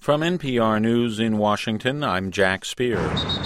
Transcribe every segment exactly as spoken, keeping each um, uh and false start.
From N P R News in Washington, I'm Jack Speer.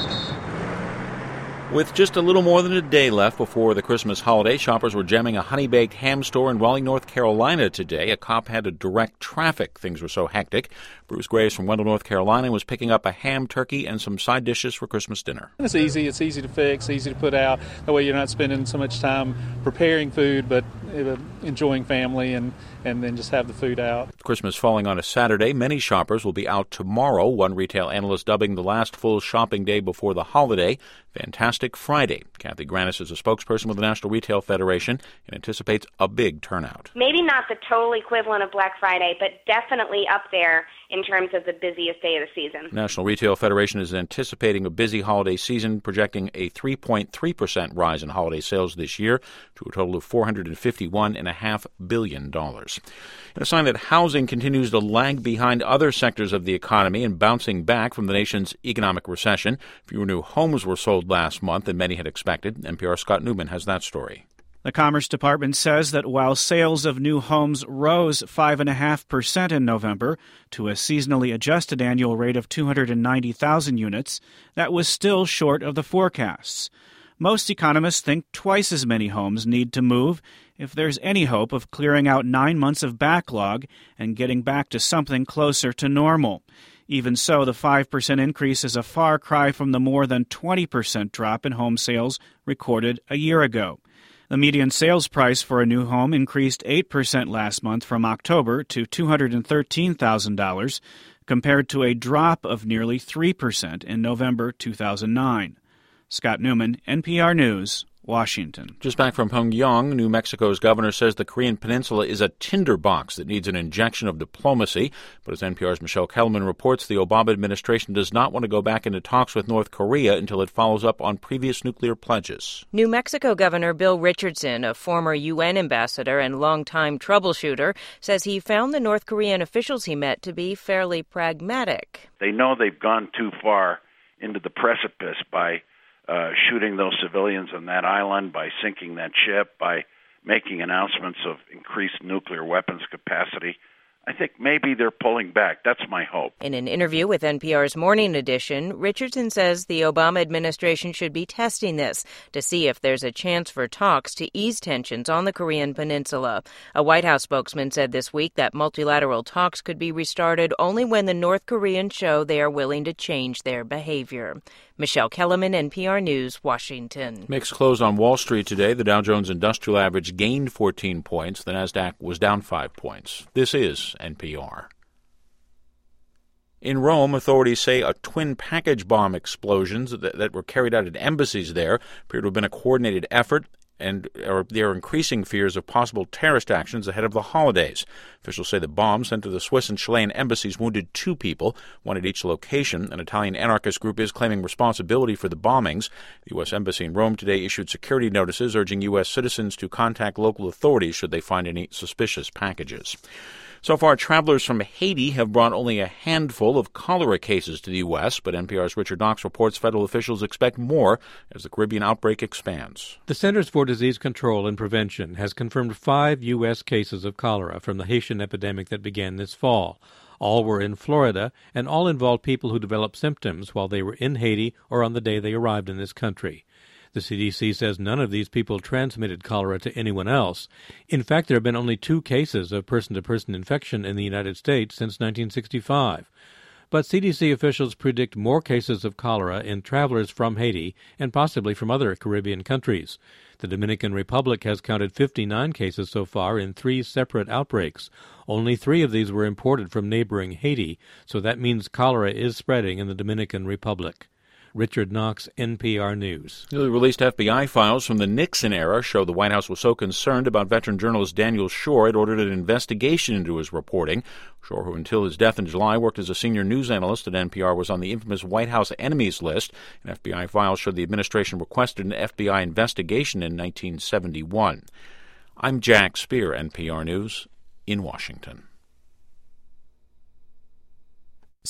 With just a little more than a day left before the Christmas holiday, shoppers were jamming a honey-baked ham store in Raleigh, North Carolina today. A cop had to direct traffic. Things were so hectic. Bruce Graves from Wendell, North Carolina, was picking up a ham, turkey, and some side dishes for Christmas dinner. It's easy. It's easy to fix, easy to put out. That way you're not spending so much time preparing food, but enjoying family and, and then just have the food out. Christmas falling on a Saturday, many shoppers will be out tomorrow. One retail analyst dubbing the last full shopping day before the holiday Fantastic Friday. Kathy Granis is a spokesperson with the National Retail Federation and anticipates a big turnout. Maybe not the total equivalent of Black Friday, but definitely up there in terms of the busiest day of the season. National Retail Federation is anticipating a busy holiday season, projecting a three point three percent rise in holiday sales this year to a total of four hundred fifty-one point five billion dollars. In a sign that housing continues to lag behind other sectors of the economy and bouncing back from the nation's economic recession, fewer new homes were sold last month than many had expected. N P R's Scott Newman has that story. The Commerce Department says that while sales of new homes rose five point five percent in November to a seasonally adjusted annual rate of two hundred ninety thousand units, that was still short of the forecasts. Most economists think twice as many homes need to move if there's any hope of clearing out nine months of backlog and getting back to something closer to normal. Even so, the five percent increase is a far cry from the more than twenty percent drop in home sales recorded a year ago. The median sales price for a new home increased eight percent last month from October to two hundred thirteen thousand dollars, compared to a drop of nearly three percent in November two thousand nine. Scott Newman, N P R News, Washington. Just back from Pyongyang, New Mexico's governor says the Korean peninsula is a tinderbox that needs an injection of diplomacy. But as N P R's Michelle Kellerman reports, the Obama administration does not want to go back into talks with North Korea until it follows up on previous nuclear pledges. New Mexico Governor Bill Richardson, a former U N ambassador and longtime troubleshooter, says he found the North Korean officials he met to be fairly pragmatic. They know they've gone too far into the precipice by Uh, shooting those civilians on that island, by sinking that ship, by making announcements of increased nuclear weapons capacity. I think maybe they're pulling back. That's my hope. In an interview with N P R's Morning Edition, Richardson says the Obama administration should be testing this to see if there's a chance for talks to ease tensions on the Korean peninsula. A White House spokesman said this week that multilateral talks could be restarted only when the North Koreans show they are willing to change their behavior. Michelle Kellerman, N P R News, Washington. Mixed close on Wall Street today. The Dow Jones Industrial Average gained fourteen points. The Nasdaq was down five points. This is N P R. In Rome, authorities say a twin package bomb explosions that, that were carried out at embassies there appear to have been a coordinated effort, and are, there are increasing fears of possible terrorist actions ahead of the holidays. Officials say the bombs sent to the Swiss and Chilean embassies wounded two people, one at each location. An Italian anarchist group is claiming responsibility for the bombings. The U S Embassy in Rome today issued security notices urging U S citizens to contact local authorities should they find any suspicious packages. So far, travelers from Haiti have brought only a handful of cholera cases to the U S, but N P R's Richard Knox reports federal officials expect more as the Caribbean outbreak expands. The Centers for Disease Control and Prevention has confirmed five U S cases of cholera from the Haitian epidemic that began this fall. All were in Florida, and all involved people who developed symptoms while they were in Haiti or on the day they arrived in this country. The C D C says none of these people transmitted cholera to anyone else. In fact, there have been only two cases of person-to-person infection in the United States since nineteen sixty-five. But C D C officials predict more cases of cholera in travelers from Haiti and possibly from other Caribbean countries. The Dominican Republic has counted fifty-nine cases so far in three separate outbreaks. Only three of these were imported from neighboring Haiti, so that means cholera is spreading in the Dominican Republic. Richard Knox, N P R News. Newly released F B I files from the Nixon era show the White House was so concerned about veteran journalist Daniel Schorr it ordered an investigation into his reporting. Schorr, who until his death in July worked as a senior news analyst at N P R, was on the infamous White House enemies list. An F B I file showed the administration requested an F B I investigation in nineteen seventy-one. I'm Jack Speer, N P R News, in Washington.